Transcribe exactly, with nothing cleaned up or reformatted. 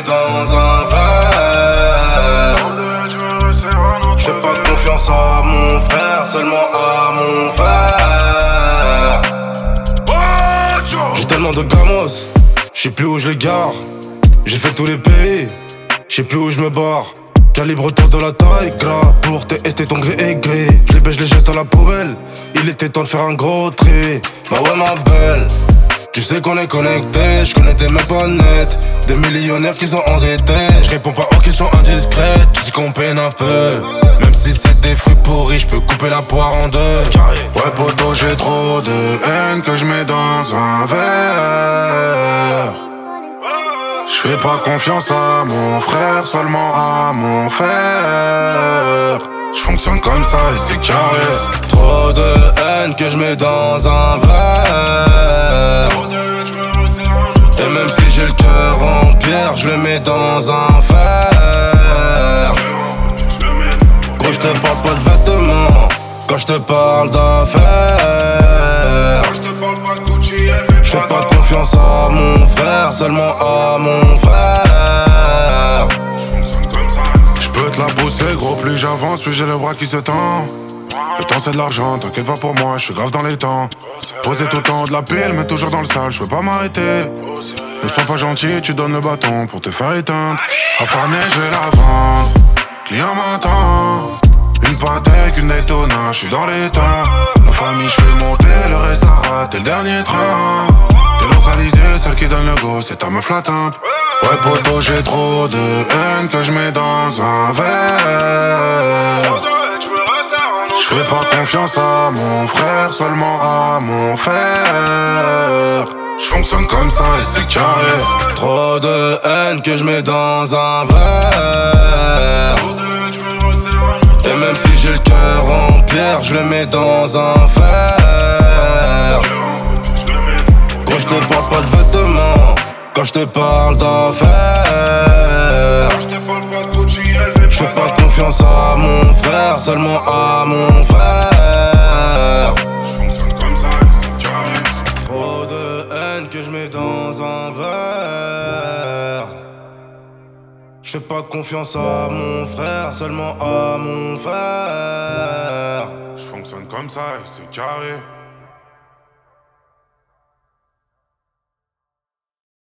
dans un verre. J'ai pas confiance à mon frère, seulement à mon frère. J'ai tellement de gamos, j'sais plus où je les gare. J'ai fait tous les pays, j'sais plus où je me barre. Calibre-toi de la taille, gras. Pour tester ton gré et gris. Je les baisse, je les jette à la poubelle. Il était temps de faire un gros tri. Bah ouais ma belle, tu sais qu'on est connectés. Je connais tes mecs pas net. Des millionnaires qui sont endettés. Je réponds pas aux questions indiscrètes. Tu sais qu'on peine un peu. Même si c'est des fruits pourris, je peux couper la poire en deux. Ouais poto, j'ai trop de haine que je mets dans un verre. J'fais pas confiance à mon frère, seulement à mon frère. J'fonctionne comme ça et c'est carré. Trop de haine que je mets dans un verre. Et même si j'ai le cœur en pierre, je le mets dans un fer. Gros, j'te parle pas de vêtements quand j'te parle d'affaires. J'fais pas confiance à mon frère, seulement à mon frère. J'peux te la pousser gros, plus j'avance, plus j'ai le bras qui se tend. Le temps c'est de l'argent, t'inquiète pas pour moi, j'suis grave dans les temps. Posé tout le temps de la pile, mais toujours dans le sale, j'peux pas m'arrêter. Ne sois pas gentil, tu donnes le bâton pour te faire éteindre. Affamé, j'vais la vendre, client m'attend. Une patek, une Daytona, j'suis dans les temps. Ma famille, j'fais monter, le reste a raté le dernier train. Délocalisé, celle qui donne le go, c'est ta meuf la tempe. Ouais poto, j'ai trop de haine que j'mets dans un verre. J'fais pas confiance à mon frère, seulement à mon frère. J'fonctionne comme ça et c'est carré. Trop de haine que je mets dans un verre. Et même si j'ai le cœur en pierre, je le mets dans un fer. Gros, je te parle pas de vêtements quand je te parle d'affaires. Je fais pas confiance à mon frère, seulement à mon frère. Trop de haine que je mets dans un verre. Je fais pas confiance à mon frère, seulement à mon frère. J'fonctionne comme ça et c'est carré.